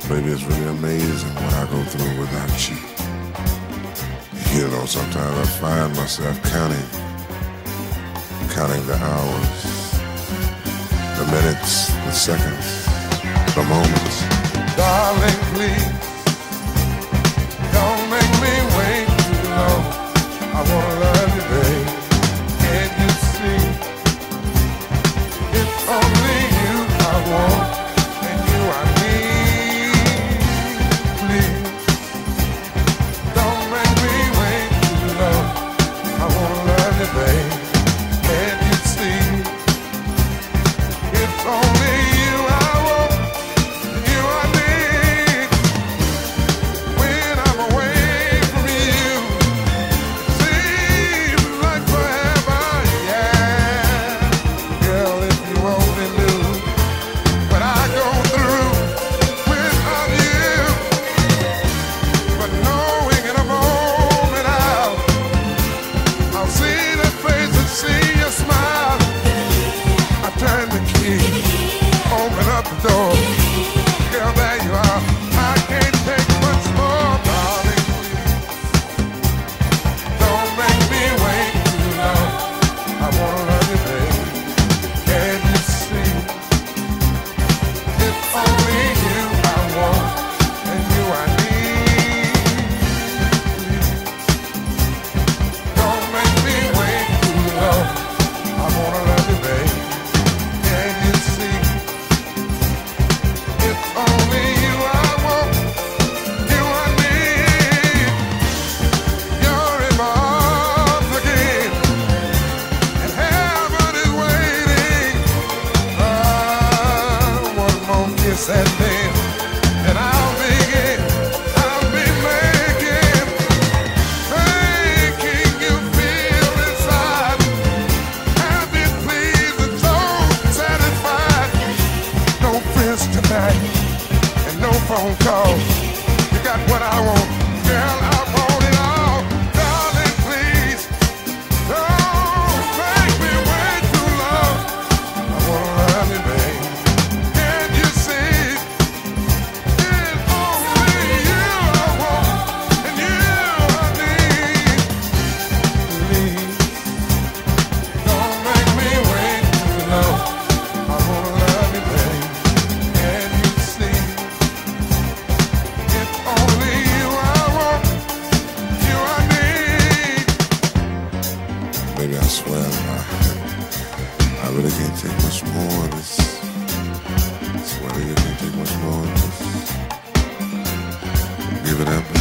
Baby, it's really amazing what I go through without you. You know, sometimes I find myself counting the hours, the minutes, the seconds, the moments. Darling, please, don't make me wait too long. I wanna love you, babe. Can't you see? It's only you I want, and you I need. Please, don't make me wait too long. I wanna love you, babe. Can't you see? It's only you I want, and you I need. When I'm away from you, seems like forever, yeah. Girl, if you only knew what I go through without you. But knowing in a moment I'll see that face and see your smile. I turn the key, open up the door. Girl, there you are. I can't take much more, darling. Don't make me wait too long. I wanna love you, baby. Can't you see? It's only you I want, and you I need. Don't make me wait too long. I wanna love you, baby. Can't you see? It's only you I want, you I need. You're in my arms again, and heaven is waiting. One more kiss and then I'll begin. I'll be making you feel inside. Happy, pleased, and so satisfied. No friends tonight, and no phone calls. You got what I want, girl. I want it all, darling. Please, don't make me wait too long. I wanna love you, babe. Can't you see? It's only you I want, and you I need. Please, don't make me wait too long. I wanna love you, babe. Can't you see? It's only you I want, you I need. Baby, I swear, I really can't take much more of this. I swear you can't take much more of this. Give it up.